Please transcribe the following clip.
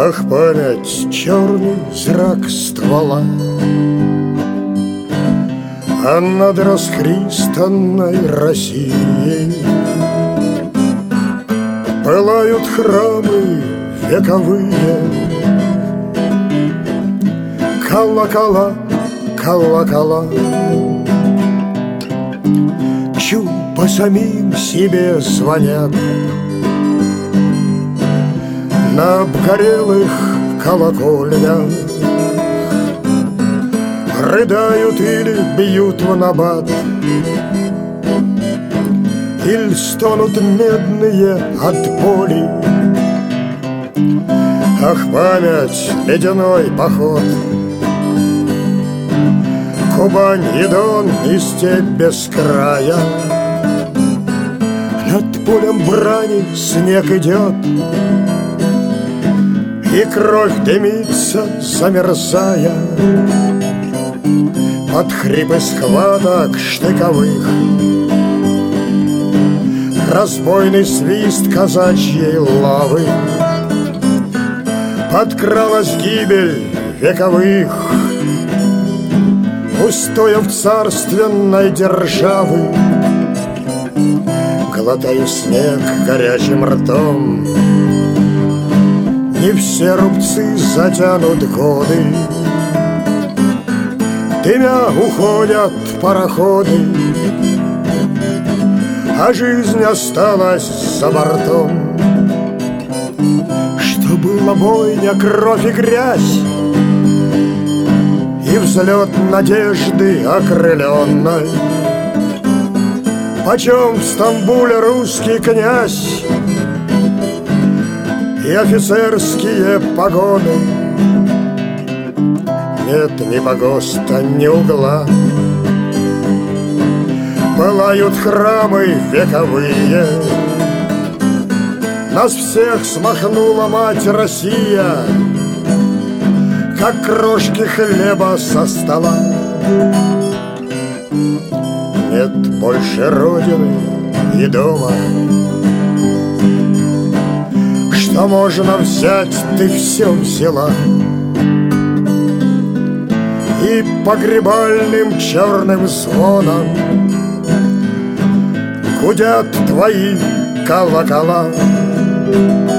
Ах, память, черный зрак ствола, а над расхристанной Россией пылают храмы вековые. Колокола, колокола, чу по самим себе звонят. На обгорелых колокольнях рыдают или бьют в набат, или стонут медные от боли. Ах, память, ледяной поход, Кубань и Дон и степь без края. Над полем брани снег идет, и кровь дымится, замерзая под хрипы схваток штыковых. Разбойный свист казачьей лавы, подкралась гибель вековых устоев царственной державы. Глотаю снег горячим ртом, не все рубцы затянут годы. Дымя уходят пароходы, а жизнь осталась за бортом. Что было бойня, кровь и грязь, и взлет надежды окрыленной. Почем в Стамбуле русский князь и офицерские погоны? Нет ни погоста, ни угла, пылают храмы вековые. Нас всех смахнула мать Россия, как крошки хлеба со стола. Нет больше родины и дома. Что можно взять, ты все взяла. И погребальным черным звоном гудят твои колокола.